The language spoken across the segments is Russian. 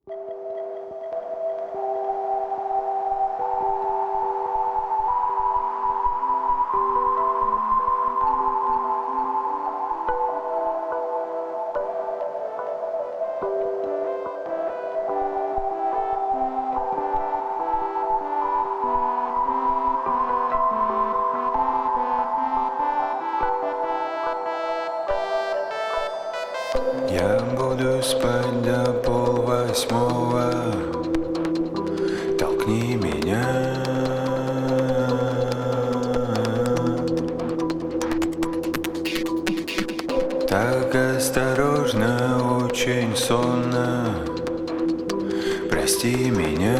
Я буду спать до 7:30. Толкни меня. Так осторожно, очень сонно. Прости меня.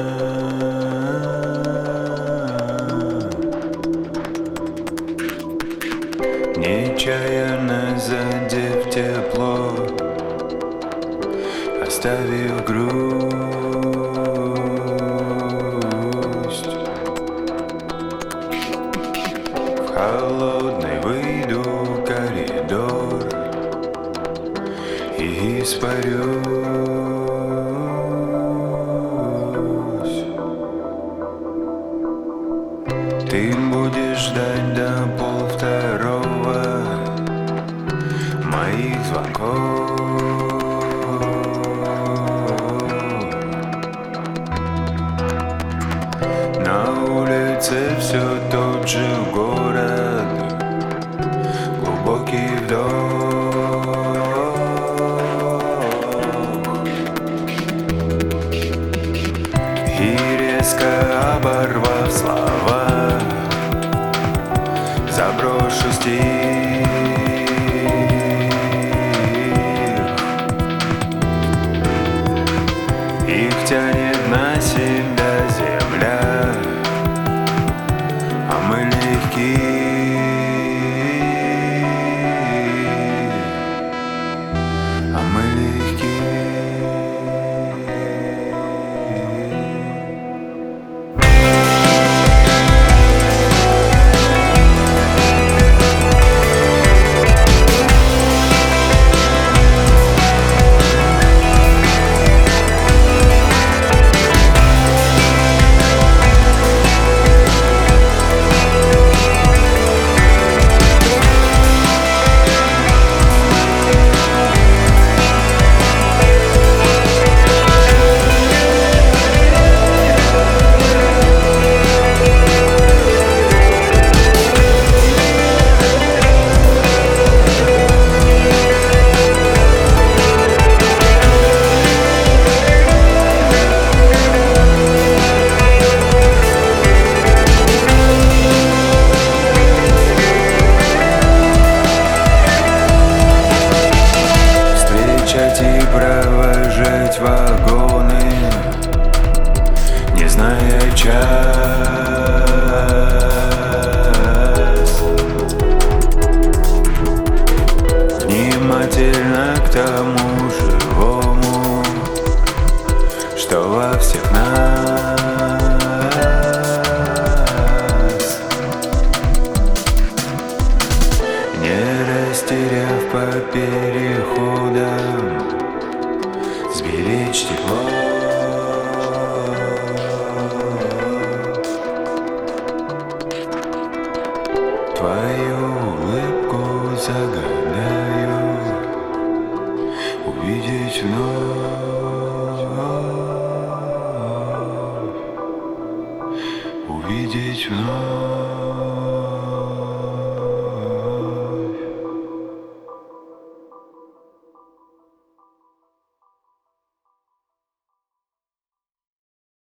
Нечаянно задев тепло, оставив грусть. В холодный выйду в коридор и испарюсь. Ты будешь ждать до 1:30 моих звонков. На улице все тот же город, глубокий вдох. И резко оборвав слова, заброшу стих. Их тянет на себя земля, а мы легки, а мы легки. И провожать вагоны, не зная час. Внимательно к тому живому, что во всех нас, не растеряв по переходам, сберечь тепло. Твою улыбку загадаю, увидеть вновь, увидеть вновь.